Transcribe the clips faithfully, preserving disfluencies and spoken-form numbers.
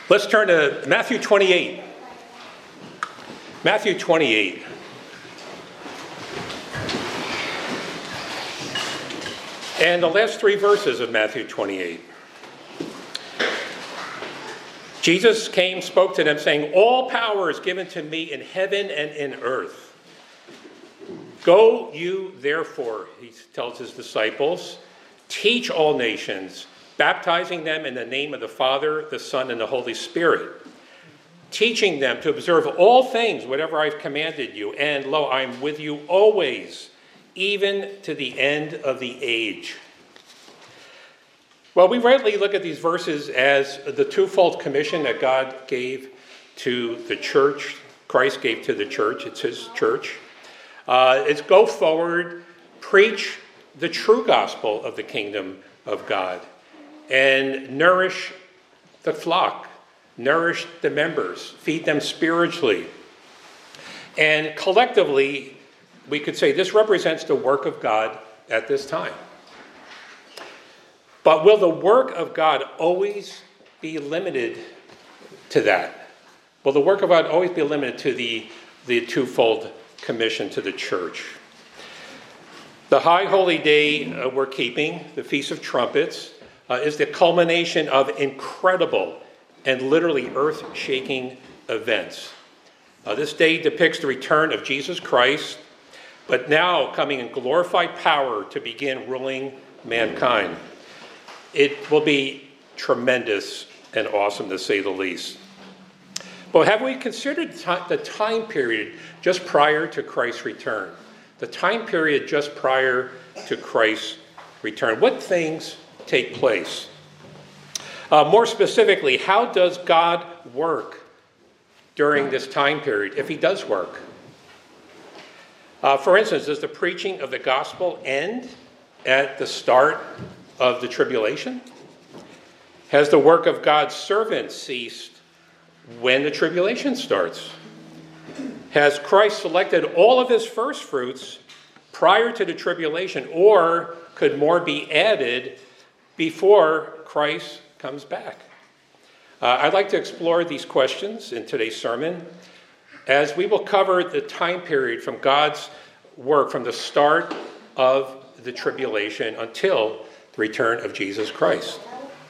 Let's turn to Matthew twenty-eight. Matthew twenty-eight. And the last three verses of Matthew twenty-eight. Jesus came, spoke to them, saying, "All power is given to me in heaven and in earth. Go you, therefore," he tells his disciples, "teach all nations, baptizing them in the name of the Father, the Son, and the Holy Spirit, teaching them to observe all things, whatever I've commanded you. And lo, I am with you always, even to the end of the age." Well, we rightly look at these verses as the twofold commission that God gave to the church, Christ gave to the church. It's his church. Uh, it's go forward, preach the true gospel of the kingdom of God, and nourish the flock, nourish the members, feed them spiritually. And collectively, we could say this represents the work of God at this time. But will the work of God always be limited to that? Will the work of God always be limited to the, the twofold commission to the church? The high holy day uh, we're keeping, the Feast of Trumpets, uh, is the culmination of incredible and literally earth-shaking events. Uh, this day depicts the return of Jesus Christ, but now coming in glorified power to begin ruling mankind. It will be tremendous and awesome, to say the least. But have we considered the time period just prior to Christ's return? The time period just prior to Christ's return. What things take place? Uh, more specifically, how does God work during this time period, if he does work? Uh, for instance, does the preaching of the gospel end at the start of the tribulation? Has the work of God's servants ceased when the tribulation starts? Has Christ selected all of his first fruits prior to the tribulation, or could more be added before Christ comes back? Uh, I'd like to explore these questions in today's sermon, as we will cover the time period from God's work from the start of the tribulation until the return of Jesus Christ.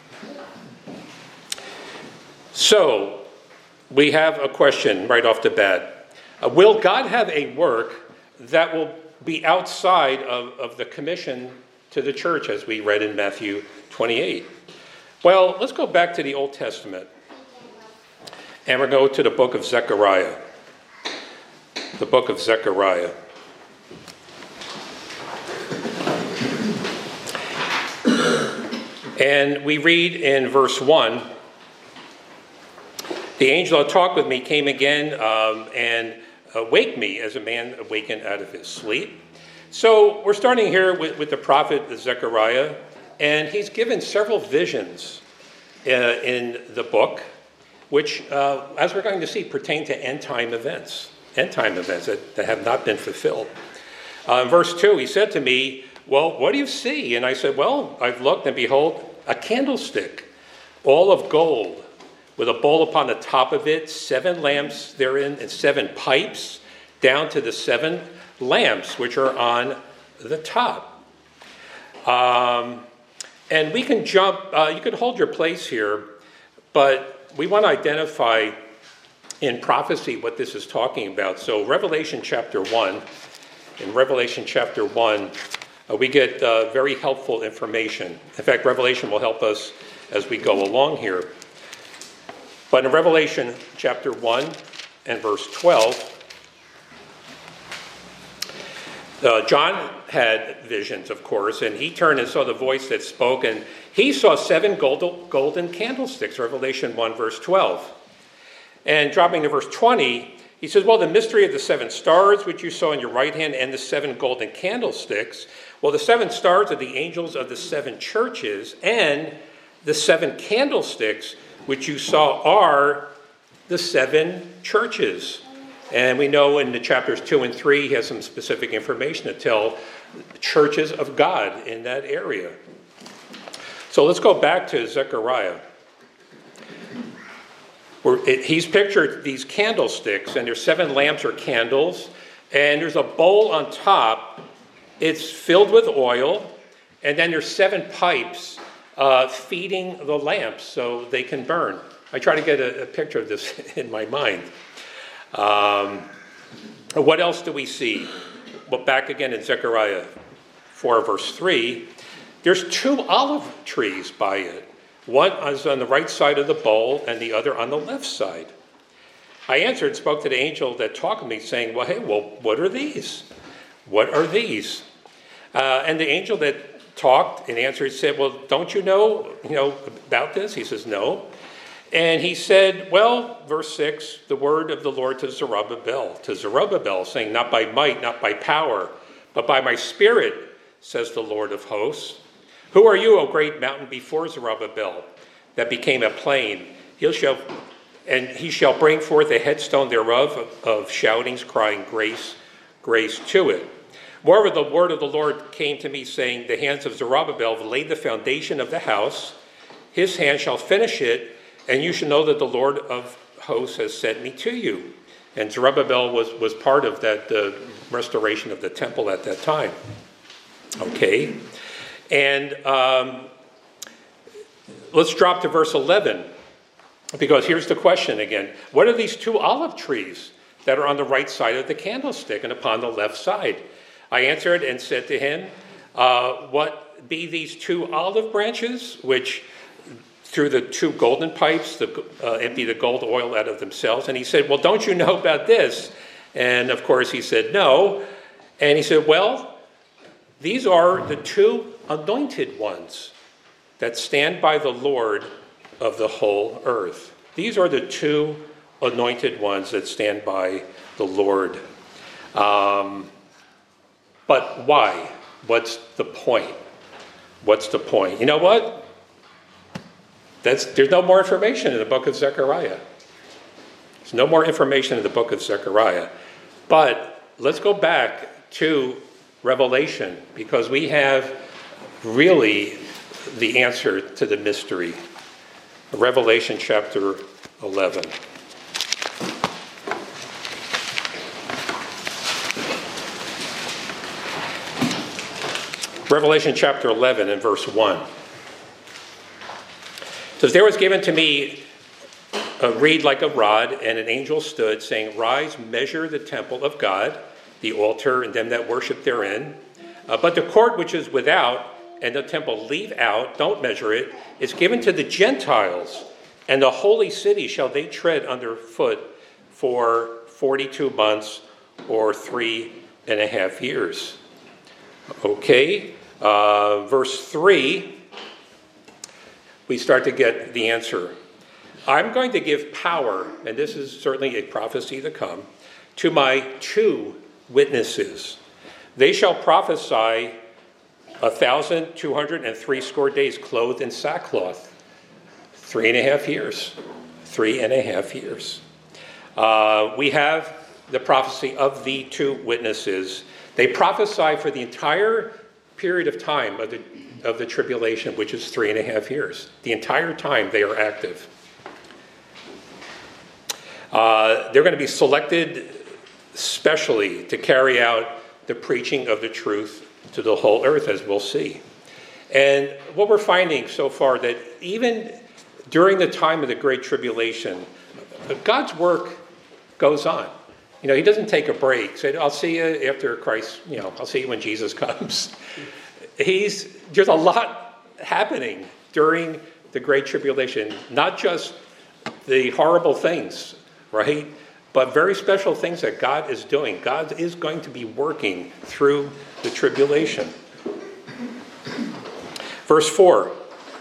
So, we have a question right off the bat. Uh, will God have a work that will be outside of, of the commission to the church, as we read in Matthew twenty-eight? Well, let's go back to the Old Testament. And we'll go to the book of Zechariah. The book of Zechariah. And we read in verse one, "The angel that talked with me came again um, and awaked me as a man awakened out of his sleep." So we're starting here with, with the prophet Zechariah, and he's given several visions uh, in the book, which, uh, as we're going to see, pertain to end-time events, end-time events that, that have not been fulfilled. Uh, in verse two, he said to me, "Well, what do you see?" And I said, "Well, I've looked, and behold, a candlestick, all of gold, with a bowl upon the top of it, seven lamps therein, and seven pipes, down to the seven lamps which are on the top." Um, and we can jump, uh, you could hold your place here, but we want to identify in prophecy what this is talking about. So Revelation chapter one, in Revelation chapter one, uh, we get uh, very helpful information. In fact, Revelation will help us as we go along here. But in Revelation chapter one and verse twelve, uh, John had visions, of course, and he turned and saw the voice that spoke, and he saw seven gold, golden candlesticks, Revelation one, verse twelve. And dropping to verse twenty, he says, "Well, the mystery of the seven stars, which you saw in your right hand, and the seven golden candlesticks, well, the seven stars are the angels of the seven churches, and the seven candlesticks which you saw are the seven churches." And we know in the chapters two and three, he has some specific information to tell churches of God in that area. So let's go back to Zechariah. Where it, he's pictured these candlesticks, and there's seven lamps or candles, and there's a bowl on top. It's filled with oil, and then there's seven pipes uh, feeding the lamps so they can burn. I try to get a, a picture of this in my mind. Um, what else do we see? Well, back again in Zechariah four, verse three, there's two olive trees by it. One is on the right side of the bowl and the other on the left side. I answered and spoke to the angel that talked with me, saying, well, hey, well, what are these? What are these? Uh, and the angel that talked and answered said, well, don't you know, you know about this? He says, no. And he said, well, verse six, the word of the Lord to Zerubbabel, to Zerubbabel, saying, not by might, not by power, but by my spirit, says the Lord of hosts. Who are you, O great mountain, before Zerubbabel, that became a plain? He shall, and he shall bring forth a headstone thereof of, of shoutings, crying, grace, grace to it. Moreover, the word of the Lord came to me, saying, the hands of Zerubbabel have laid the foundation of the house. His hand shall finish it, and you shall know that the Lord of hosts has sent me to you. And Zerubbabel was, was part of that uh, restoration of the temple at that time. Okay. And um, let's drop to verse eleven, because here's the question again. What are these two olive trees that are on the right side of the candlestick and upon the left side? I answered and said to him, uh, what be these two olive branches, which through the two golden pipes the, uh, empty the gold oil out of themselves? And he said, well, don't you know about this? And of course he said, no. And he said, well, these are the two anointed ones that stand by the Lord of the whole earth. These are the two anointed ones that stand by the Lord. Um, but why? What's the point? What's the point? You know what? That's, there's no more information in the book of Zechariah. There's no more information in the book of Zechariah. But let's go back to Revelation, because we have really the answer to the mystery. Revelation chapter eleven. Revelation chapter eleven and verse one. It says, there was given to me a reed like a rod, and an angel stood, saying, rise, measure the temple of God, the altar, and them that worship therein. Uh, but the court which is without, and the temple leave out, don't measure it, is given to the Gentiles, and the holy city shall they tread underfoot for forty-two months or three and a half years. Okay, uh, verse three, we start to get the answer. I'm going to give power, and this is certainly a prophecy to come, to my two witnesses. They shall prophesy a thousand two hundred and three score days, clothed in sackcloth. Three and a half years. Three and a half years. Uh, we have the prophecy of the two witnesses. They prophesy for the entire period of time of the, of the tribulation, which is three and a half years. The entire time they are active. Uh, they're going to be selected specially to carry out the preaching of the truth to the whole earth, as we'll see. And what we're finding so far, that even during the time of the Great Tribulation, God's work goes on. You know, he doesn't take a break. Say, I'll see you after Christ, you know, I'll see you when Jesus comes. He's, there's a lot happening during the Great Tribulation, not just the horrible things, right? But very special things that God is doing. God is going to be working through the tribulation. Verse four.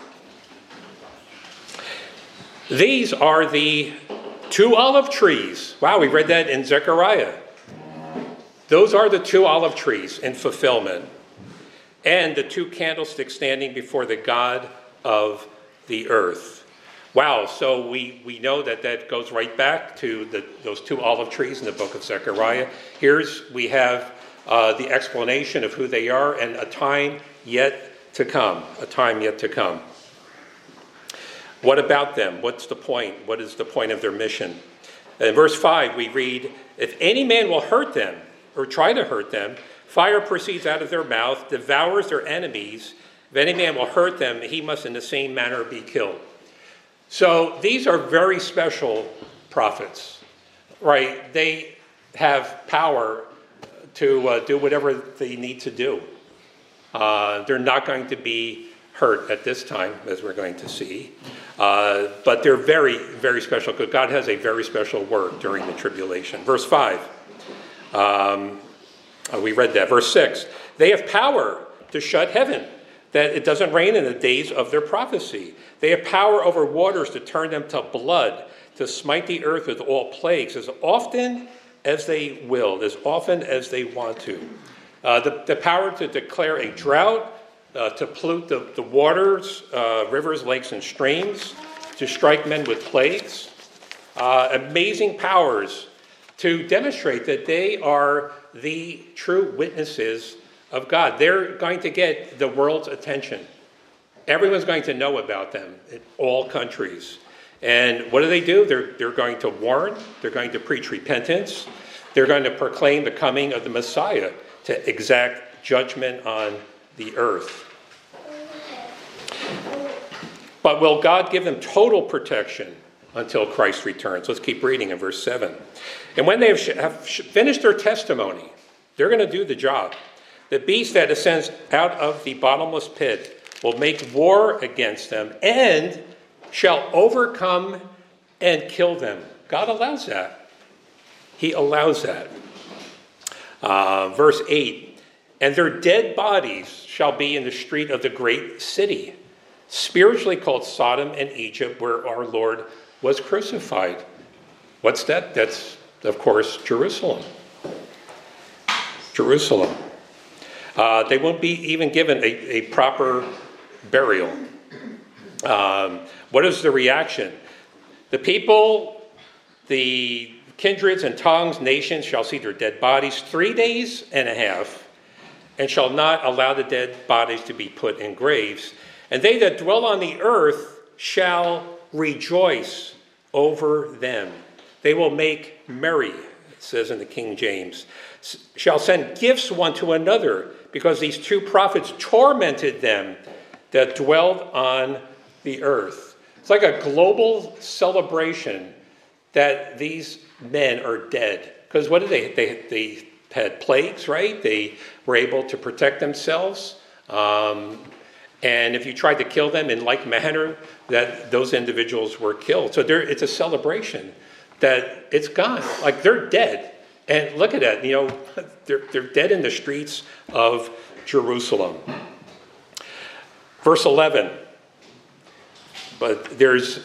These are the two olive trees. Wow, we read that in Zechariah. Those are the two olive trees in fulfillment. And the two candlesticks standing before the God of the earth. Wow, so we, we know that that goes right back to the, those two olive trees in the book of Zechariah. Here's, we have uh, the explanation of who they are and a time yet to come. A time yet to come. What about them? What's the point? What is the point of their mission? In verse five, we read, if any man will hurt them or try to hurt them, fire proceeds out of their mouth, devours their enemies. If any man will hurt them, he must in the same manner be killed. So these are very special prophets, right? They have power to uh, do whatever they need to do. Uh, they're not going to be hurt at this time, as we're going to see. Uh, but they're very, very special, because God has a very special work during the tribulation. Verse five, um, oh, we read that. Verse six, they have power to shut heaven, that it doesn't rain in the days of their prophecy. They have power over waters to turn them to blood, to smite the earth with all plagues, as often as they will, as often as they want to. Uh, the, the power to declare a drought, uh, to pollute the, the waters, uh, rivers, lakes, and streams, to strike men with plagues. Uh, amazing powers to demonstrate that they are the true witnesses of God. They're going to get the world's attention. Everyone's going to know about them in all countries. And what do they do? They're, they're going to warn. They're going to preach repentance. They're going to proclaim the coming of the Messiah to exact judgment on the earth. But will God give them total protection until Christ returns? Let's keep reading in verse seven. And when they have, have finished their testimony, they're going to do the job. The beast that ascends out of the bottomless pit will make war against them and shall overcome and kill them. God allows that. He allows that. Uh, verse eight, and their dead bodies shall be in the street of the great city, spiritually called Sodom and Egypt, where our Lord was crucified. What's that? That's, of course, Jerusalem. Jerusalem. Uh, they won't be even given a, a proper burial. Um, what is the reaction? The people, the kindreds and tongues, nations shall see their dead bodies three days and a half, and shall not allow the dead bodies to be put in graves. And they that dwell on the earth shall rejoice over them. They will make merry, it says in the King James, shall send gifts one to another, because these two prophets tormented them that dwelled on the earth. It's like a global celebration that these men are dead. Because what did they, they, they had plagues, right? They were able to protect themselves. Um, and if you tried to kill them in like manner, that those individuals were killed. So there, it's a celebration that it's gone. Like, they're dead. And look at that, you know, they're, they're dead in the streets of Jerusalem. Verse eleven. But there's,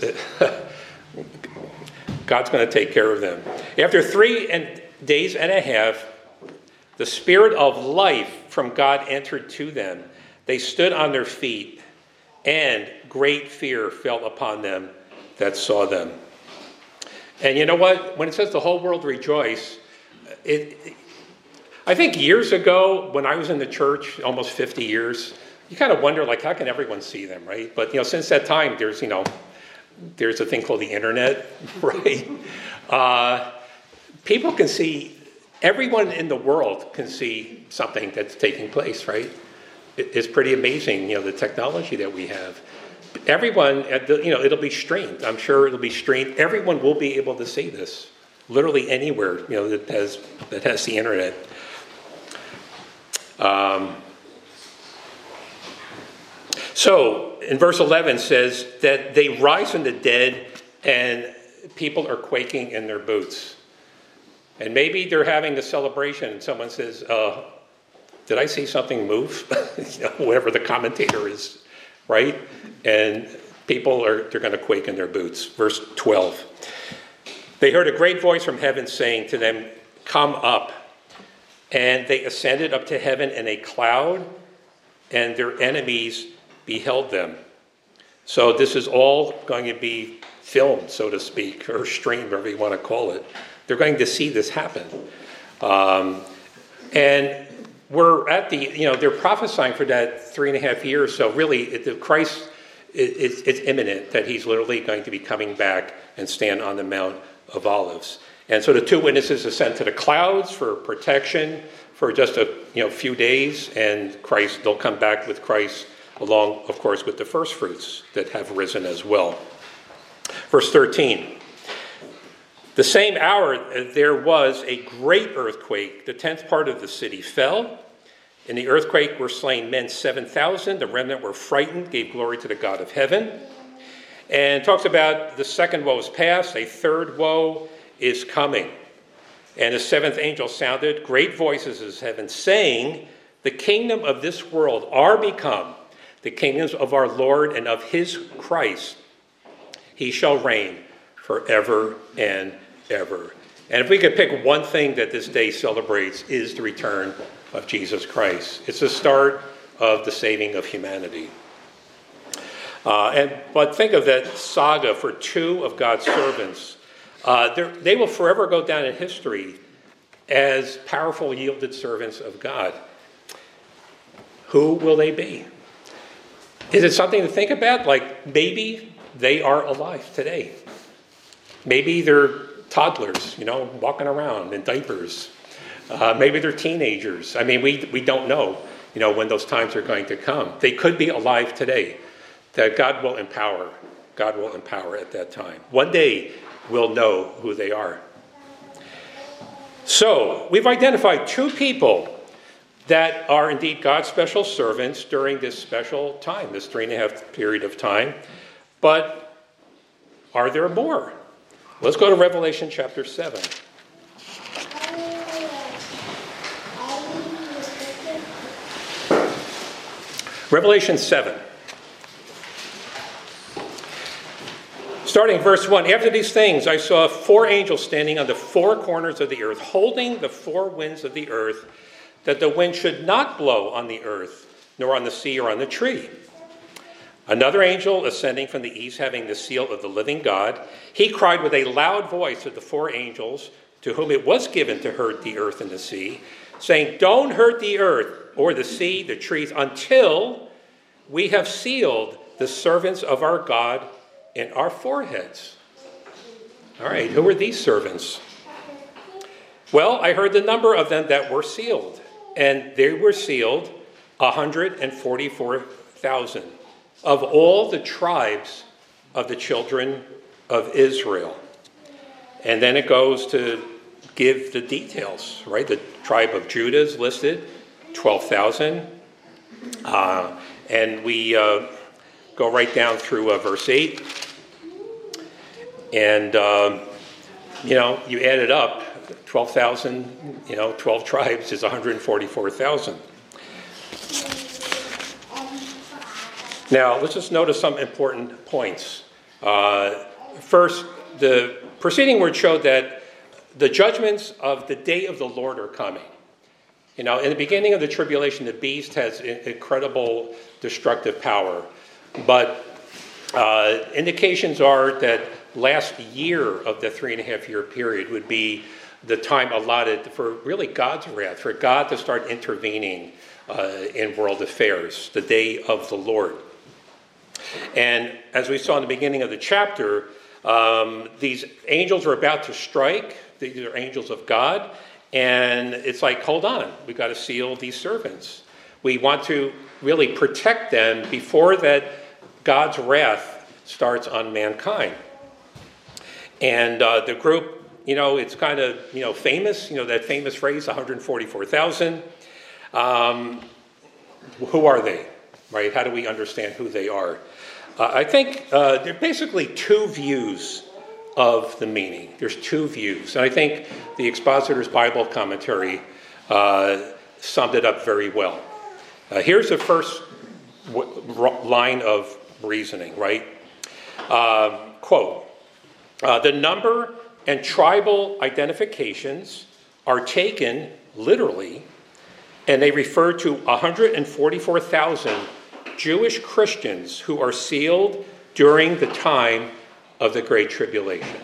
God's going to take care of them. After three and days and a half, the spirit of life from God entered to them. They stood on their feet, and great fear fell upon them that saw them. And you know what? When it says the whole world rejoice, it, it, I think years ago, when I was in the church, almost fifty years, you kind of wonder, like, how can everyone see them, right? But, you know, since that time, there's, you know, there's a thing called the internet, right? Uh, people can see, everyone in the world can see something that's taking place, right? It, it's pretty amazing, you know, the technology that we have. Everyone, at the, you know, it'll be streamed. I'm sure it'll be streamed. Everyone will be able to see this, literally anywhere, you know, that has that has the internet. Um, so, in verse eleven says that they rise from the dead, and people are quaking in their boots. And maybe they're having a celebration, and someone says, uh, "Did I see something move?" You know, whatever the commentator is. Right? And people are, they're going to quake in their boots. Verse twelve. They heard a great voice from heaven saying to them, "Come up." And they ascended up to heaven in a cloud, and their enemies beheld them. So this is all going to be filmed, so to speak, or streamed, whatever you want to call it. They're going to see this happen. Um, and we're at the, you know, they're prophesying for that three and a half years. So really, it, the Christ it, it's, it's imminent that he's literally going to be coming back and stand on the Mount of Olives. And so the two witnesses ascend to the clouds for protection for just a you know few days, and Christ, they'll come back with Christ along, of course, with the first fruits that have risen as well. Verse thirteen. The same hour there was a great earthquake. The tenth part of the city fell. In the earthquake were slain men seven thousand. The remnant were frightened, gave glory to the God of heaven. And talks about the second woe is past, a third woe is coming. And the seventh angel sounded great voices as heaven, saying, the kingdom of this world are become the kingdoms of our Lord and of his Christ. He shall reign forever and ever. And if we could pick one thing that this day celebrates, is the return of Jesus Christ. It's the start of the saving of humanity. Uh, and but think of that saga for two of God's servants. Uh, they will forever go down in history as powerful, yielded servants of God. Who will they be? Is it something to think about? Like, maybe they are alive today. Maybe they're toddlers, you know, walking around in diapers. Uh, maybe they're teenagers. I mean, we we don't know, you know, when those times are going to come. They could be alive today. That God will empower. God will empower at that time. One day, we'll know who they are. So, we've identified two people that are indeed God's special servants during this special time, this three and a half period of time. But are there more? Let's go to Revelation chapter seven. Revelation seven. Starting verse one, after these things I saw four angels standing on the four corners of the earth, holding the four winds of the earth, that the wind should not blow on the earth, nor on the sea or on the tree. Another angel ascending from the east, having the seal of the living God, he cried with a loud voice to the four angels, to whom it was given to hurt the earth and the sea, saying, don't hurt the earth or the sea, the trees, until we have sealed the servants of our God in our foreheads. All right, who are these servants? Well, I heard the number of them that were sealed, and they were sealed one hundred forty-four thousand of all the tribes of the children of Israel. And then it goes to give the details, right? The tribe of Judah is listed, twelve thousand. Uh, and we uh, go right down through uh, verse eight. And, uh, you know, you add it up, twelve thousand, you know, twelve tribes is one hundred forty-four thousand. Now, let's just notice some important points. Uh, first, the preceding word showed that the judgments of the day of the Lord are coming. You know, in the beginning of the tribulation, the beast has incredible destructive power. But uh, indications are that last year of the three and a half year period would be the time allotted for really God's wrath, for God to start intervening uh, in world affairs, the day of the Lord. And as we saw in the beginning of the chapter, um, these angels are about to strike. These are angels of God. And it's like, hold on, we've got to seal these servants. We want to really protect them before that God's wrath starts on mankind. And uh, the group, you know, it's kind of, you know, famous, you know, that famous phrase, one hundred forty-four thousand. Um, who are they, right? How do we understand who they are? Uh, I think uh, there are basically two views of the meaning. There's two views. And I think the Expositor's Bible Commentary uh, summed it up very well. Uh, here's the first w- line of reasoning, right? Um, quote, uh, the number and tribal identifications are taken literally, and they refer to one hundred forty-four thousand Jewish Christians who are sealed during the time of the Great Tribulation.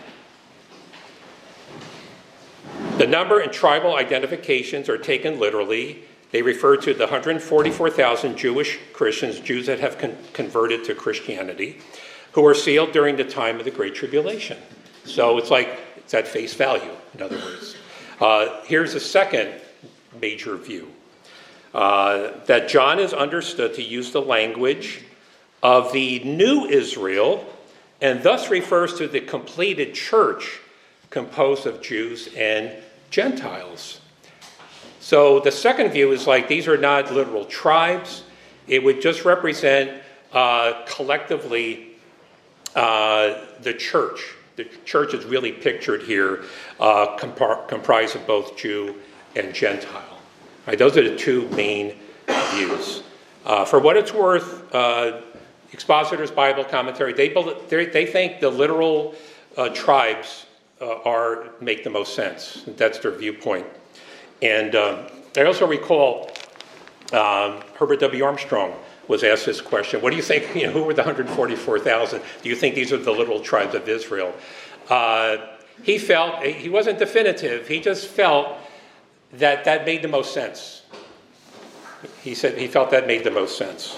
The number and tribal identifications are taken literally, They refer to the one hundred forty-four thousand Jewish Christians, Jews that have con- converted to Christianity, who were sealed during the time of the Great Tribulation. So it's like, it's at face value, in other words. Uh, here's a second major view. Uh, that John is understood to use the language of the new Israel, and thus refers to the completed church composed of Jews and Gentiles. So the second view is like, these are not literal tribes. It would just represent uh, collectively uh, the church. The church is really pictured here, uh, compar- comprised of both Jew and Gentile. Right, those are the two main views. Uh, for what it's worth, uh, Expositor's Bible Commentary, they, they think the literal uh, tribes uh, are make the most sense. That's their viewpoint. And um, I also recall um, Herbert W. Armstrong was asked this question. What do you think, you know, who were the one hundred forty-four thousand? Do you think these are the literal tribes of Israel? Uh, he felt, he wasn't definitive, he just felt that that made the most sense. He said he felt that made the most sense.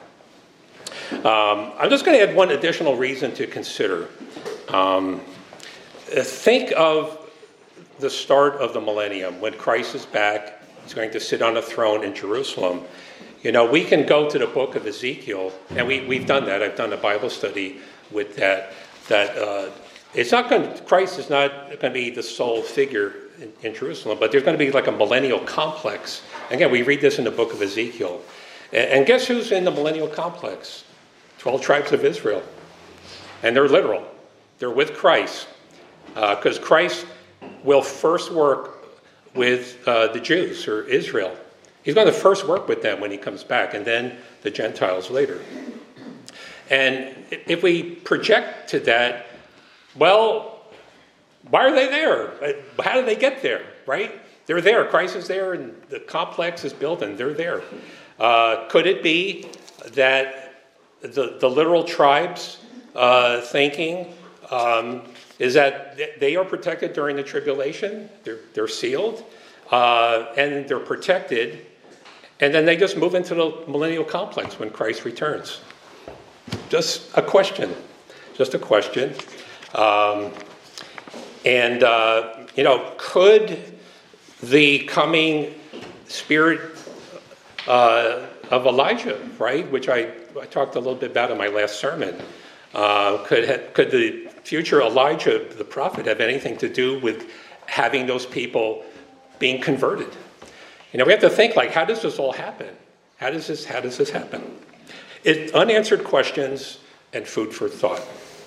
Um, I'm just going to add one additional reason to consider. Um, think of the start of the millennium, when Christ is back, he's going to sit on a throne in Jerusalem. You know, we can go to the book of Ezekiel, and we, we've done that. I've done a Bible study with that. That uh, it's not going to, Christ is not going to be the sole figure in, in Jerusalem, but there's going to be like a millennial complex. Again, we read this in the book of Ezekiel. And, and guess who's in the millennial complex? twelve tribes of Israel. And they're literal. They're with Christ. Because uh, Christ will first work with uh, the Jews, or Israel. He's going to first work with them when he comes back, and then the Gentiles later. And if we project to that, well, why are they there? How did they get there, right? They're there. Christ is there, and the complex is built, and they're there. Uh, could it be that the, the literal tribes uh, thinking um, is that they are protected during the tribulation? They're, they're sealed, uh, and they're protected, and then they just move into the millennial complex when Christ returns. Just a question. Just a question. Um, and, uh, you know, could the coming spirit uh, of Elijah, right, which I, I talked a little bit about in my last sermon, uh, could ha- could the future Elijah, the prophet, have anything to do with having those people being converted? You know, we have to think, like, how does this all happen? How does this, how does this happen? It's unanswered questions and food for thought.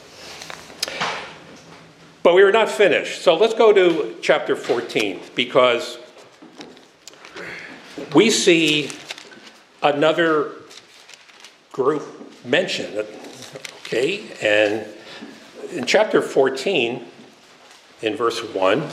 But we are not finished. So let's go to chapter fourteen, because we see another group mentioned. Okay, and in chapter fourteen, in verse one,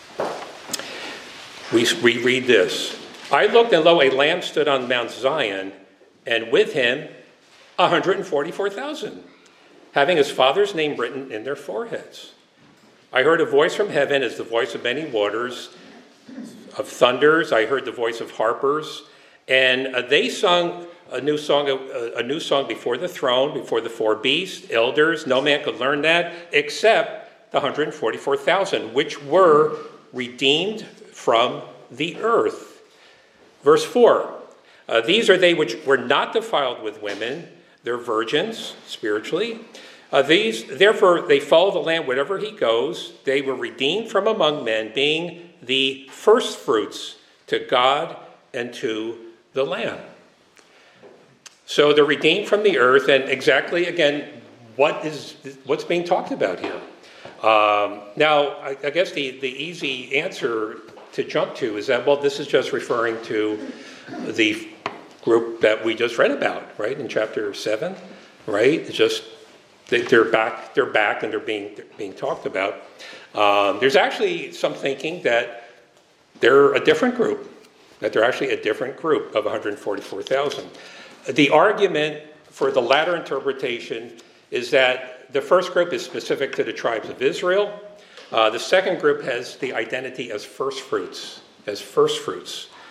we, we read this. I looked, and lo, a lamb stood on Mount Zion, and with him one hundred forty-four thousand, having his father's name written in their foreheads. I heard a voice from heaven as the voice of many waters, of thunders. I heard the voice of harpers, and uh, they sung a new song, a, a new song before the throne, before the four beasts, elders. No man could learn that except the one hundred forty-four thousand, which were redeemed from the earth. Verse four, uh, these are they which were not defiled with women. They're virgins, spiritually. Uh, these, therefore, they follow the Lamb wherever he goes. They were redeemed from among men, being the first fruits to God and to the Lamb. So they're redeemed from the earth, and exactly, again, what is what's being talked about here? Um, now, I, I guess the, the easy answer to jump to is that, well, this is just referring to the group that we just read about, right, in chapter seven, right? It's just they're back, they're back, and they're being they're being talked about. Um, there's actually some thinking that they're a different group, that they're actually a different group of one hundred forty-four thousand. The argument for the latter interpretation is that the first group is specific to the tribes of Israel. Uh, the second group has the identity as first fruits, as first fruits.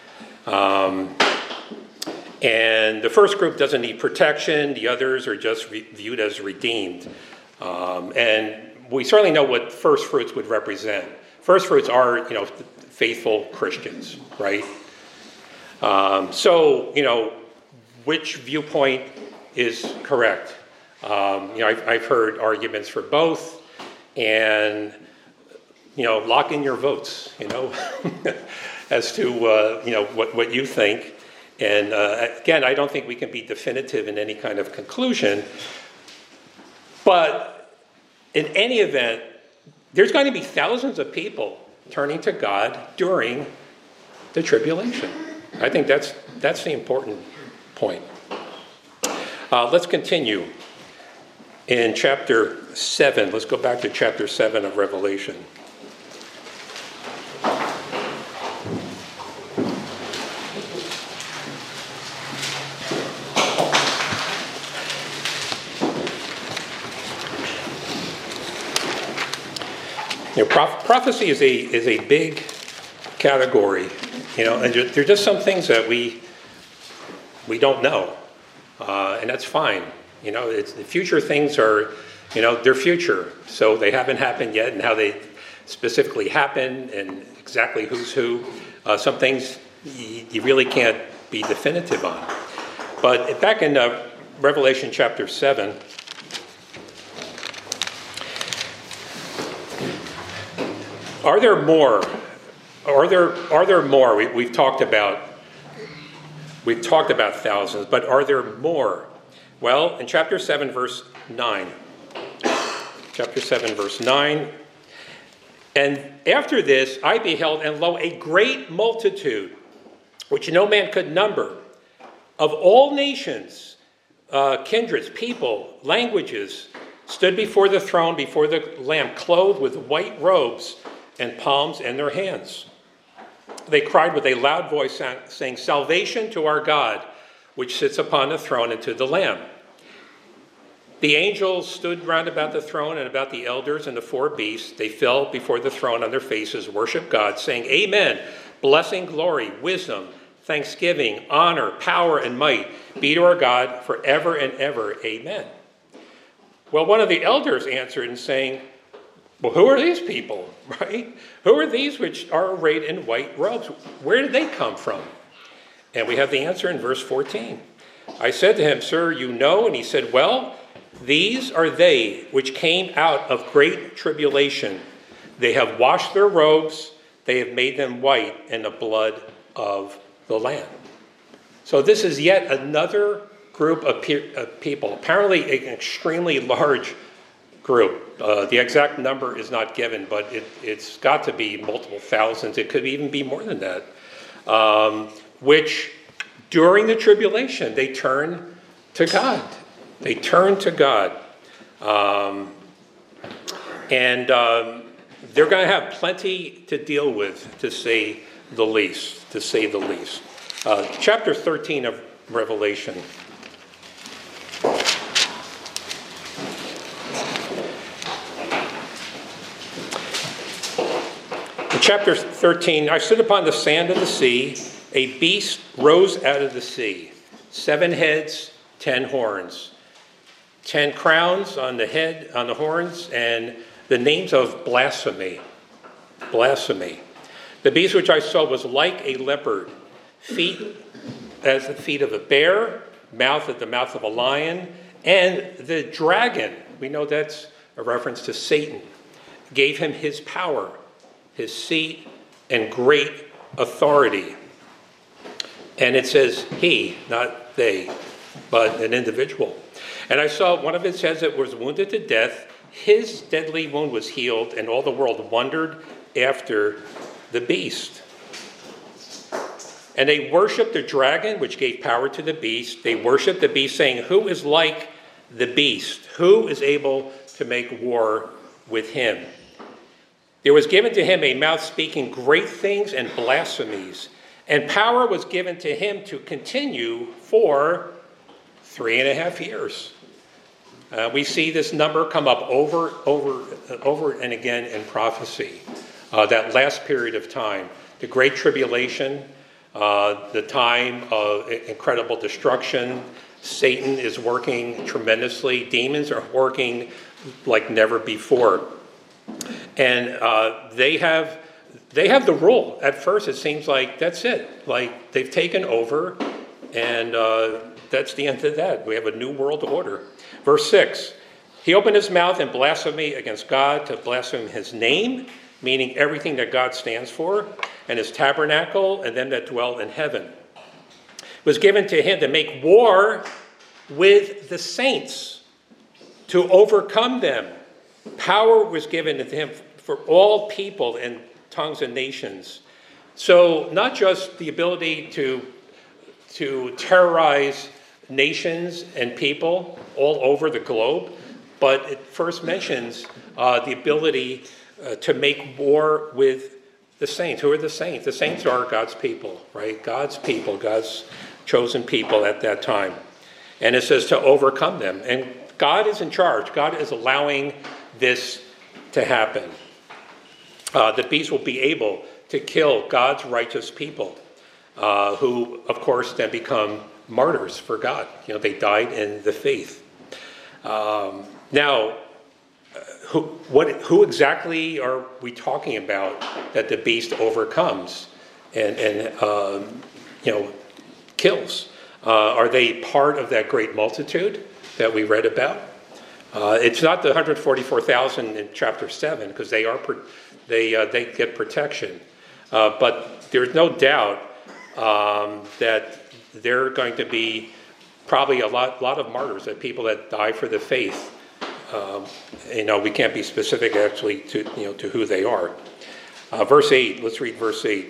Um, and the first group doesn't need protection. The others are just re- viewed as redeemed. Um, and we certainly know what first fruits would represent. First fruits are, you know, faithful Christians, right? Um, so, you know, which viewpoint is correct? Um, you know, I've, I've heard arguments for both, and, you know, lock in your votes, you know, as to, uh, you know, what, what you think. And uh, again, I don't think we can be definitive in any kind of conclusion. But in any event, there's going to be thousands of people turning to God during the tribulation. I think that's that's the important point. Uh, let's continue in chapter seven. Let's go back to chapter seven of Revelation. You know, proph- prophecy is a is a big category, you know, and there are just some things that we we don't know, uh, and that's fine. You know, it's, the future things are, you know, they're future, so they haven't happened yet, and how they specifically happen, and exactly who's who. Uh, some things you, you really can't be definitive on. But back in uh, Revelation chapter seven. Are there more? Are there are there more? We, we've talked about we've talked about thousands, but are there more? Well, in chapter seven, verse nine. Chapter seven, verse nine. And after this, I beheld, and lo, a great multitude, which no man could number, of all nations, uh, kindreds, people, languages, stood before the throne, before the Lamb, clothed with white robes and palms in their hands. They cried with a loud voice, saying, "Salvation to our God, which sits upon the throne, and to the Lamb." The angels stood round about the throne and about the elders and the four beasts. They fell before the throne on their faces, worshiped God, saying, "Amen. Blessing, glory, wisdom, thanksgiving, honor, power, and might be to our God forever and ever. Amen." Well, one of the elders answered and saying, "Well, who are these people, right? Who are these which are arrayed in white robes? Where did they come from?" And we have the answer in verse fourteen. I said to him, "Sir, you know?" And he said, "Well, these are they which came out of great tribulation. They have washed their robes. They have made them white in the blood of the Lamb." So this is yet another group of, pe- of people, apparently an extremely large group. Uh, the exact number is not given, but it, it's got to be multiple thousands. It could even be more than that. Um, which, during the tribulation, they turn to God. They turn to God. Um, and um, they're going to have plenty to deal with, to say the least, to say the least. Uh, chapter thirteen of Revelation. In chapter thirteen, I stood upon the sand of the sea. A beast rose out of the sea. Seven heads, ten horns. Ten crowns on the head, on the horns, and the names of blasphemy. Blasphemy. The beast which I saw was like a leopard, feet as the feet of a bear, mouth as the mouth of a lion, and the dragon, we know that's a reference to Satan, gave him his power, his seat, and great authority. And it says he, not they, but an individual. And I saw one of its heads that was wounded to death. His deadly wound was healed, and all the world wondered after the beast. And they worshipped the dragon, which gave power to the beast. They worshipped the beast, saying, "Who is like the beast? Who is able to make war with him?" There was given to him a mouth speaking great things and blasphemies, and power was given to him to continue for three and a half years. Uh, we see this number come up over, over, over and again in prophecy. Uh, that last period of time, the Great Tribulation, uh, the time of incredible destruction. Satan is working tremendously. Demons are working like never before. And uh, they have they have the rule. At first, it seems like that's it. Like they've taken over, and uh, that's the end of that. We have a new world order. Verse six, he opened his mouth in blasphemy against God to blaspheme his name, meaning everything that God stands for, and his tabernacle, and them that dwell in heaven. It was given to him to make war with the saints, to overcome them. Power was given to him for all people and tongues and nations. So not just the ability to, to terrorize nations and people all over the globe, but it first mentions uh, the ability uh, to make war with the saints. Who are the saints? The saints are God's people, right? God's people, God's chosen people at that time. And it says to overcome them. And God is in charge. God is allowing this to happen. Uh, the beast will be able to kill God's righteous people, uh, who, of course, then become martyrs for God. You know, they died in the faith. Um, now, who, what, who exactly are we talking about that the beast overcomes and, and um, you know, kills? Uh, are they part of that great multitude that we read about? Uh, it's not the one hundred forty-four thousand in chapter seven, because they are they uh, they get protection. Uh, but there's no doubt um, that they're going to be probably a lot lot of martyrs, that people that die for the faith. Um, you know, we can't be specific actually to you know to who they are. Uh, verse eight. Let's read verse eight.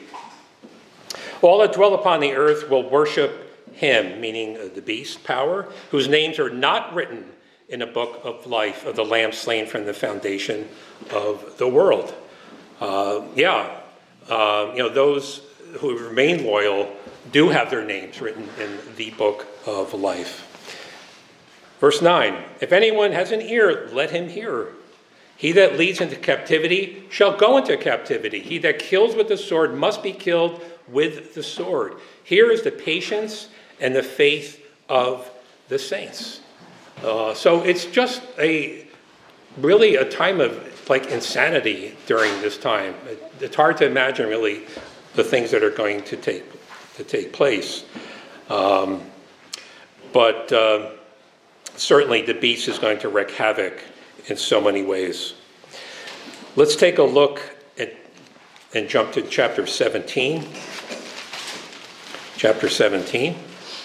All that dwell upon the earth will worship him, meaning the beast power, whose names are not written in a book of life of the Lamb slain from the foundation of the world. Uh, yeah, uh, you know, those who remain loyal do have their names written in the book of life. Verse nine, if anyone has an ear, let him hear. He that leads into captivity shall go into captivity. He that kills with the sword must be killed with the sword. Here is the patience and the faith of the saints. Uh, so it's just a really a time of like insanity during this time. It, it's hard to imagine really the things that are going to take to take place. Um, but uh, certainly the beast is going to wreak havoc in so many ways. Let's take a look at and jump to chapter seventeen. Chapter seventeen.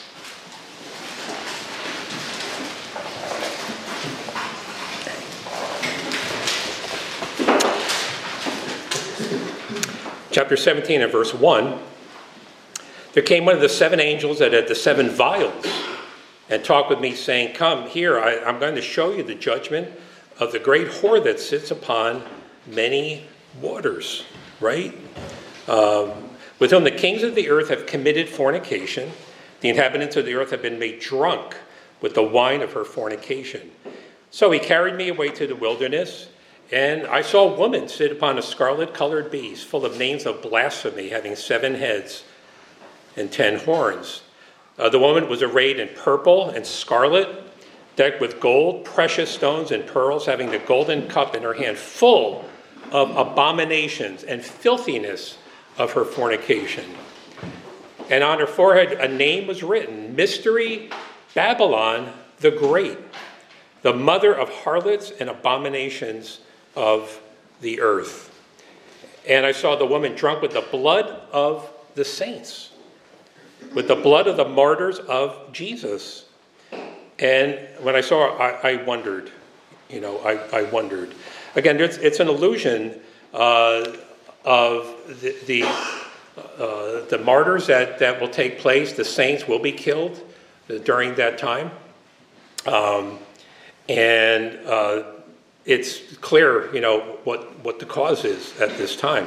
Chapter seventeen and verse one, there came one of the seven angels that had the seven vials and talked with me, saying, come here, I, I'm going to show you the judgment of the great whore that sits upon many waters, right? Um, with whom the kings of the earth have committed fornication. The inhabitants of the earth have been made drunk with the wine of her fornication. So he carried me away to the wilderness, and I saw a woman sit upon a scarlet-colored beast, full of names of blasphemy, having seven heads and ten horns. Uh, the woman was arrayed in purple and scarlet, decked with gold, precious stones, and pearls, having the golden cup in her hand, full of abominations and filthiness of her fornication. And on her forehead a name was written, Mystery Babylon the Great, the mother of harlots and abominations of the earth. And I saw the woman drunk with the blood of the saints, with the blood of the martyrs of Jesus. And when I saw her, I, I wondered, you know, I, I wondered. Again, it's, it's an illusion uh, of the the, uh, the martyrs that, that will take place. The saints will be killed during that time. Um, and uh, it's clear, you know, what, what the cause is at this time.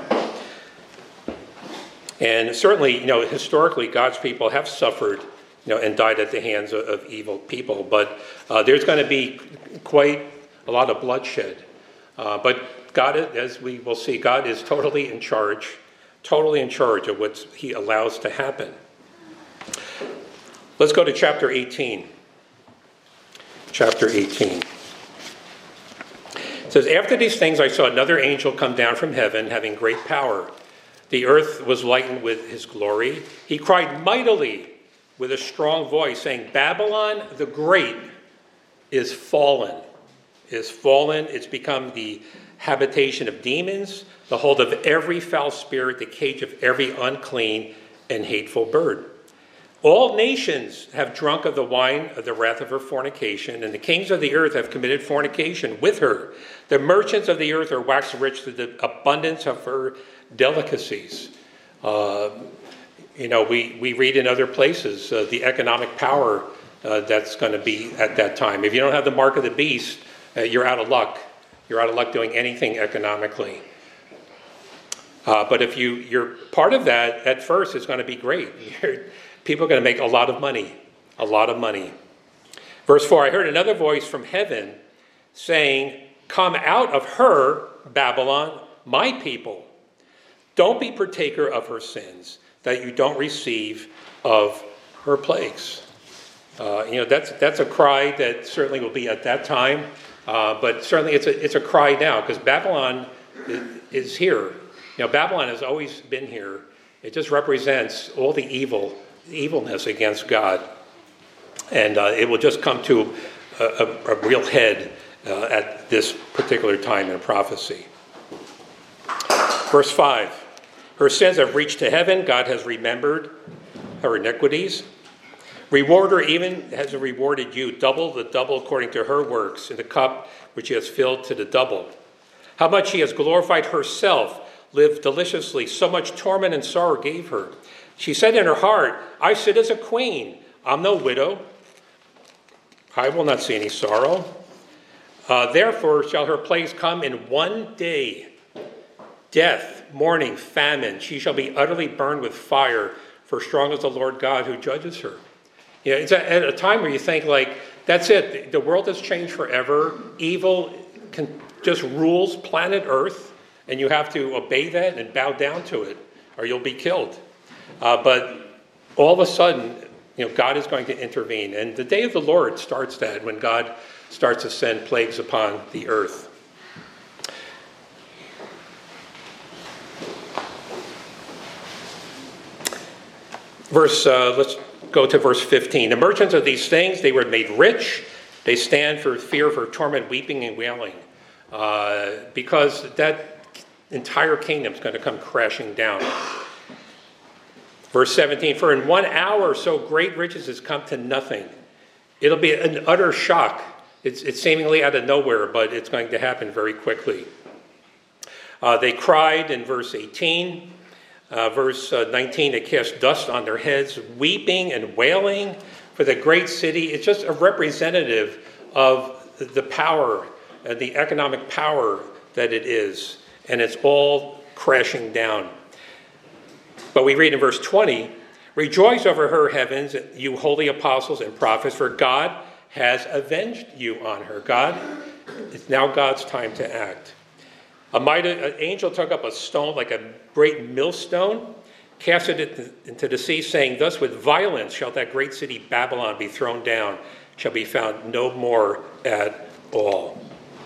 And certainly, you know, historically, God's people have suffered, you know, and died at the hands of, of evil people. But uh, there's going to be quite a lot of bloodshed. Uh, but God, as we will see, God is totally in charge. totally in charge of what he allows to happen. Let's go to chapter eighteen. Chapter eighteen. It says, after these things I saw another angel come down from heaven, having great power. The earth was lightened with his glory. He cried mightily with a strong voice, saying, Babylon the Great is fallen. Is fallen. It's become the habitation of demons, the hold of every foul spirit, the cage of every unclean and hateful bird. All nations have drunk of the wine of the wrath of her fornication, and the kings of the earth have committed fornication with her. The merchants of the earth are waxed rich through the abundance of her delicacies. Uh, you know, we, we read in other places uh, the economic power uh, that's going to be at that time. If you don't have the mark of the beast, uh, you're out of luck. You're out of luck doing anything economically. Uh, but if you, you're part of that, at first it's going to be great. You're, people are going to make a lot of money, a lot of money. Verse four, I heard another voice from heaven saying, come out of her, Babylon, my people. Don't be partaker of her sins, that you don't receive of her plagues. Uh, you know, that's that's a cry that certainly will be at that time, uh, but certainly it's a it's a cry now, because Babylon is, is here. You know, Babylon has always been here. It just represents all the evil, evilness against God, and uh, it will just come to a, a, a real head uh, at this particular time in prophecy. Verse five. Her sins have reached to heaven. God has remembered her iniquities. Reward her even has rewarded you, double the double according to her works, in the cup which she has filled to the double. How much she has glorified herself, lived deliciously, so much torment and sorrow gave her. She said in her heart, I sit as a queen. I'm no widow. I will not see any sorrow. Uh, therefore shall her plagues come in one day. Death, mourning, famine. She shall be utterly burned with fire, for strong is the Lord God who judges her. You know, it's at a time where you think, like, that's it. The world has changed forever. Evil can just rules planet Earth, and you have to obey that and bow down to it, or you'll be killed. Uh, but all of a sudden, you know, God is going to intervene. And the day of the Lord starts that, when God starts to send plagues upon the earth. Verse, uh, let's go to verse fifteen. The merchants of these things, they were made rich. They stand for fear of her torment, weeping and wailing. Uh, because that entire kingdom is going to come crashing down. Verse seventeen, for in one hour so great riches has come to nothing. It'll be an utter shock. It's, it's seemingly out of nowhere, but it's going to happen very quickly. Uh, they cried in verse eighteen. Uh, verse uh, nineteen, they cast dust on their heads, weeping and wailing for the great city. It's just a representative of the power, uh, the economic power that it is. And it's all crashing down. But we read in verse twenty, rejoice over her, heavens, you holy apostles and prophets, for God has avenged you on her. God, it's now God's time to act. A mighty an angel took up a stone like a great millstone, cast it into the sea, saying, thus with violence shall that great city Babylon be thrown down, shall be found no more at all.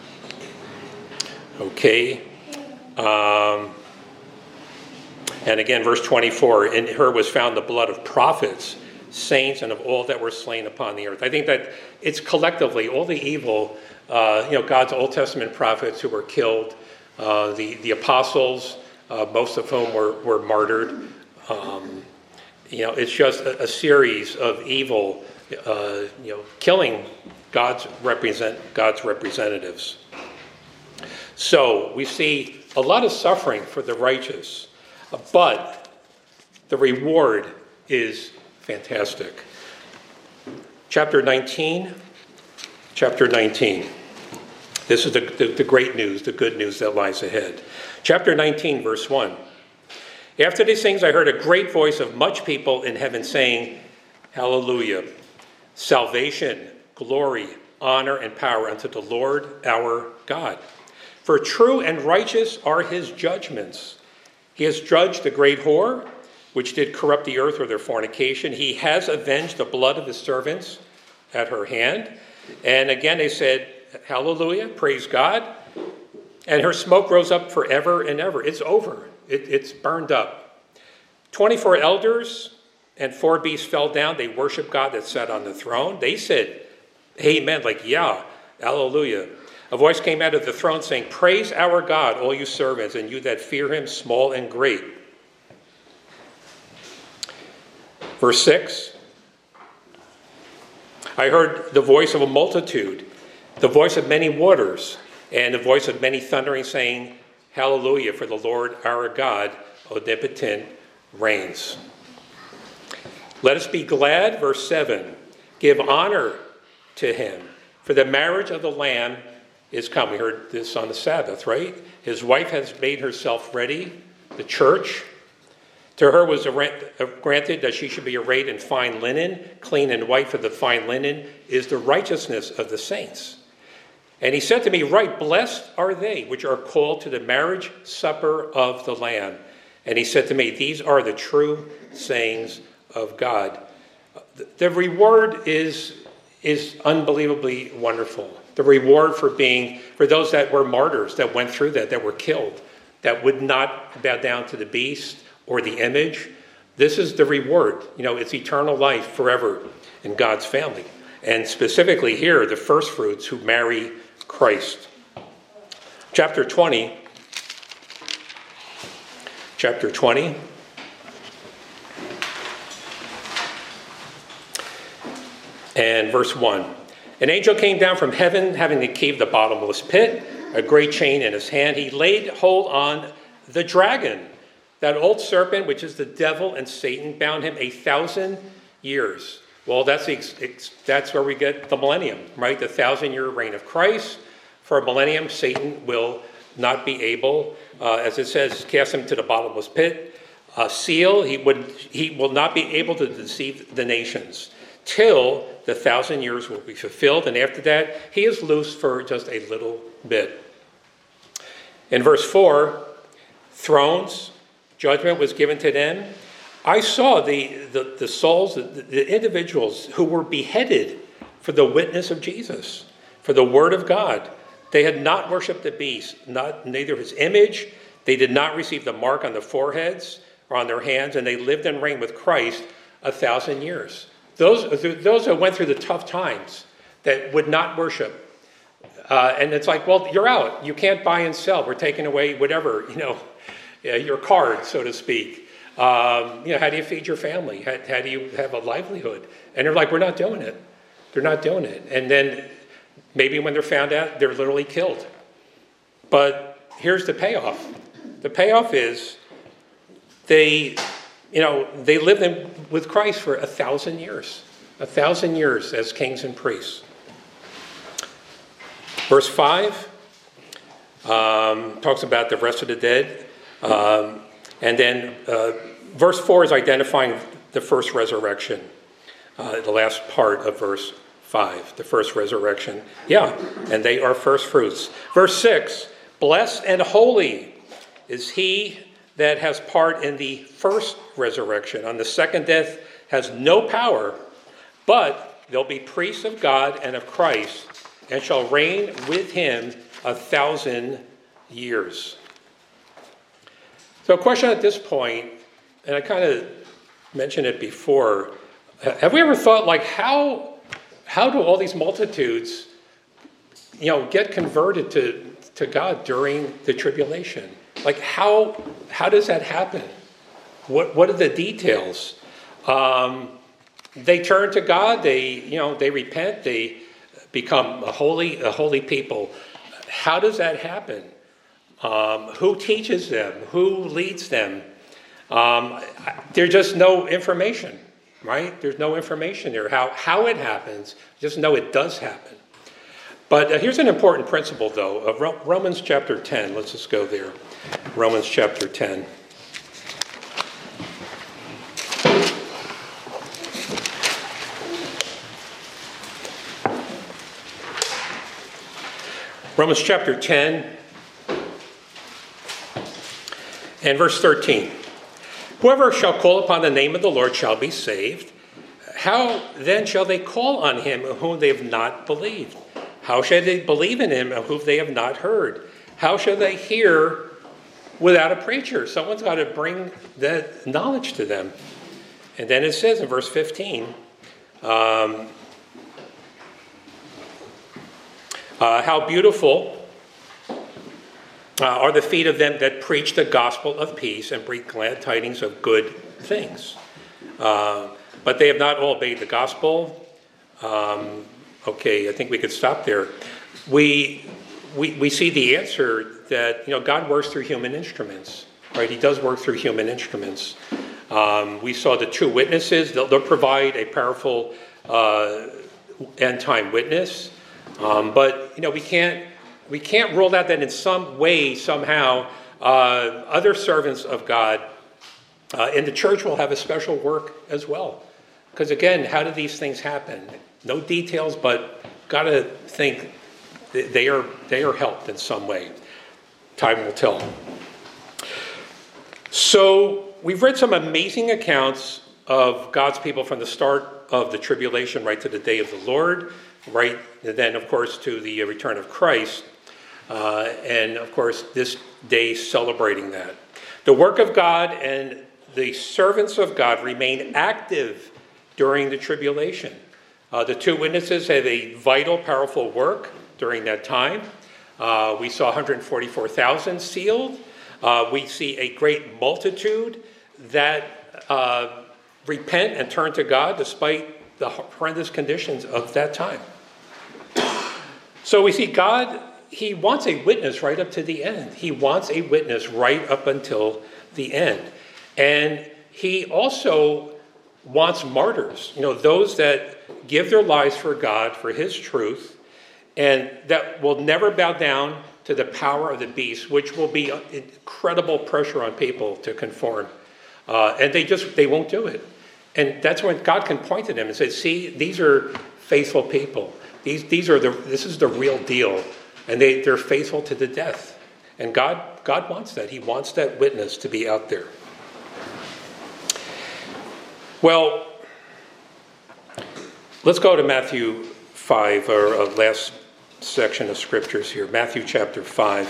Okay. Um, and again, verse twenty-four, in her was found the blood of prophets, saints, and of all that were slain upon the earth. I think that it's collectively all the evil, uh, you know, God's Old Testament prophets who were killed, uh, the, the apostles, uh, most of whom were, were martyred. Um, you know, it's just a, a series of evil, uh, you know, killing God's represent God's representatives. So we see a lot of suffering for the righteous, but the reward is fantastic. Chapter nineteen. Chapter nineteen. This is the, the, the great news, the good news that lies ahead. Chapter nineteen, verse one. After these things I heard a great voice of much people in heaven saying, Hallelujah. Salvation, glory, honor, and power unto the Lord our God. For true and righteous are his judgments. He has judged the great whore, which did corrupt the earth with her fornication. He has avenged the blood of his servants at her hand. And again they said, hallelujah, praise God. And her smoke rose up forever and ever. It's over. It, it's burned up. twenty-four elders and four beasts fell down. They worshiped God that sat on the throne. They said, amen, like, yeah, hallelujah. A voice came out of the throne saying, praise our God, all you servants, and you that fear him, small and great. Verse six, I heard the voice of a multitude, the voice of many waters, and the voice of many thundering, saying, hallelujah, for the Lord our God, omnipotent, reigns. Let us be glad, verse seven, give honor to him, for the marriage of the Lamb is come. We heard this on the Sabbath, right? His wife has made herself ready, the church. To her was granted that she should be arrayed in fine linen, clean and white, for the fine linen is the righteousness of the saints. And he said to me, right, blessed are they which are called to the marriage supper of the Lamb. And he said to me, these are the true sayings of God. The reward is, is unbelievably wonderful. The reward for being, for those that were martyrs, that went through that, that were killed, that would not bow down to the beast or the image. This is the reward. You know, it's eternal life forever in God's family. And specifically here, the first fruits who marry Christ. Chapter twenty. Chapter twenty. And verse one. An angel came down from heaven, having the key of the bottomless pit, a great chain in his hand. He laid hold on the dragon, that old serpent, which is the devil and Satan, bound him a thousand years. Well, that's the, that's where we get the millennium, right? The thousand-year reign of Christ. For a millennium, Satan will not be able, uh, as it says, cast him to the bottomless pit. Uh, seal, he would he will not be able to deceive the nations till the thousand years will be fulfilled. And after that, he is loose for just a little bit. In verse four, thrones, judgment was given to them. I saw the, the, the souls, the, the individuals who were beheaded for the witness of Jesus, for the word of God. They had not worshipped the beast, not neither his image. They did not receive the mark on the foreheads or on their hands, and they lived and reigned with Christ a thousand years. Those, those that went through the tough times, that would not worship. Uh, and it's like, well, you're out. You can't buy and sell. We're taking away whatever, you know, your card, so to speak. Um, you know, how do you feed your family? How, how do you have a livelihood? And they're like, we're not doing it. They're not doing it. And then maybe when they're found out, they're literally killed. But here's the payoff. The payoff is they, you know, they lived in, with Christ for a thousand years. A thousand years as kings and priests. Verse five um, talks about the rest of the dead. Um, and then uh, verse four is identifying the first resurrection. Uh, the last part of verse five, the first resurrection. Yeah, and they are first fruits. Verse six, blessed and holy is he that has part in the first resurrection. On the second death has no power, but they'll be priests of God and of Christ, and shall reign with him a thousand years. So a question at this point, and I kind of mentioned it before, have we ever thought, like, how how do all these multitudes, you know, get converted to, to God during the tribulation? Like, how how does that happen? What what are the details? Um, they turn to God. They you know they repent. They become a holy a holy people. How does that happen? Um, who teaches them? Who leads them? Um, there's just no information, right? There's no information there. How how it happens, just know it does happen. But uh, here's an important principle, though, of Ro- Romans chapter ten. Let's just go there. Romans chapter ten. Romans chapter ten. And verse thirteen, whoever shall call upon the name of the Lord shall be saved. How then shall they call on him whom they have not believed? How shall they believe in him of whom they have not heard? How shall they hear without a preacher? Someone's got to bring that knowledge to them. And then it says in verse fifteen, um, uh, how beautiful uh, are the feet of them that preach the gospel of peace and bring glad tidings of good things. Uh, but they have not all obeyed the gospel. Um, okay, I think we could stop there. We, we, we see the answer that, you know, God works through human instruments, right? He does work through human instruments. Um, we saw the two witnesses. They'll, they'll provide a powerful uh, end-time witness. Um, but, you know, we can't we can't rule out that in some way, somehow, uh, other servants of God uh, in the church will have a special work as well. Because, again, how do these things happen? No details, but got to think they are they are helped in some way. Time will tell. So we've read some amazing accounts of God's people from the start of the tribulation right to the day of the Lord, right, and then, of course, to the return of Christ, uh, and, of course, this day celebrating that. The work of God and the servants of God remain active during the tribulation. Uh, the two witnesses had a vital, powerful work during that time. Uh, we saw one hundred forty-four thousand sealed. Uh, we see a great multitude that uh, repent and turn to God despite the horrendous conditions of that time. So we see God, he wants a witness right up to the end. He wants a witness right up until the end. And he also wants martyrs, you know, those that give their lives for God, for his truth, and that will never bow down to the power of the beast, which will be incredible pressure on people to conform. Uh, and they just, they won't do it. And that's when God can point to them and say, see, these are faithful people. These, these are the, this is the real deal. And they, they're faithful to the death. And God, God wants that. He wants that witness to be out there. Well, let's go to Matthew five, our uh, last section of scriptures here. Matthew chapter five.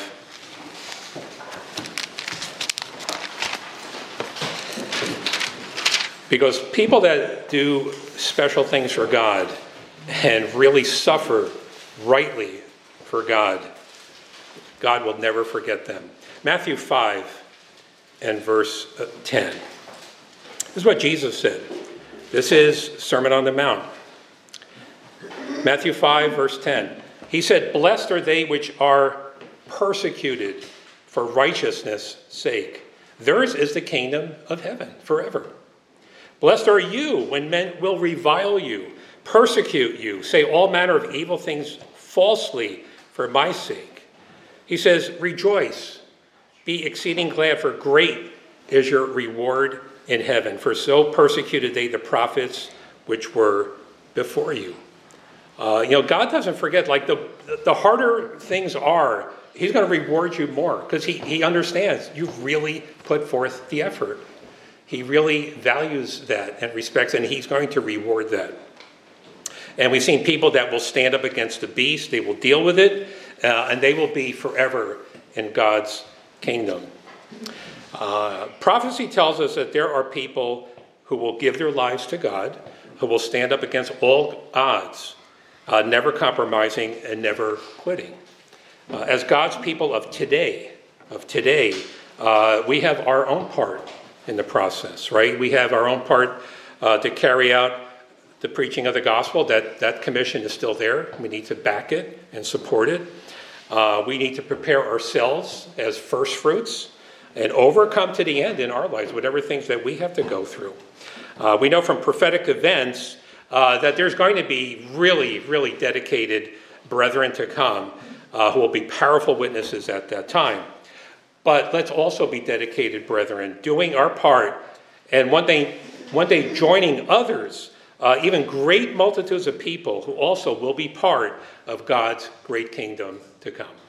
Because people that do special things for God and really suffer rightly for God, God will never forget them. Matthew five and verse ten. This is what Jesus said. This is Sermon on the Mount. Matthew five, verse ten. He said, blessed are they which are persecuted for righteousness' sake. Theirs is the kingdom of heaven forever. Blessed are you when men will revile you, persecute you, say all manner of evil things falsely for my sake. He says, rejoice, be exceeding glad, for great is your reward in heaven. For so persecuted they the prophets which were before you. Uh, you know, God doesn't forget, like the, the harder things are, he's going to reward you more because he, he understands you've really put forth the effort. He really values that and respects, and he's going to reward that. And we've seen people that will stand up against the beast. They will deal with it, uh, and they will be forever in God's kingdom. Uh, prophecy tells us that there are people who will give their lives to God, who will stand up against all odds, uh, never compromising and never quitting. Uh, as God's people of today, of today, uh, we have our own part in the process, right? We have our own part uh, to carry out the preaching of the gospel. That, that commission is still there. We need to back it and support it. Uh, we need to prepare ourselves as first fruits and overcome to the end in our lives, whatever things that we have to go through. Uh, we know from prophetic events uh, that there's going to be really, really dedicated brethren to come uh, who will be powerful witnesses at that time. But let's also be dedicated brethren, doing our part, and one day, one day joining others, uh, even great multitudes of people who also will be part of God's great kingdom to come.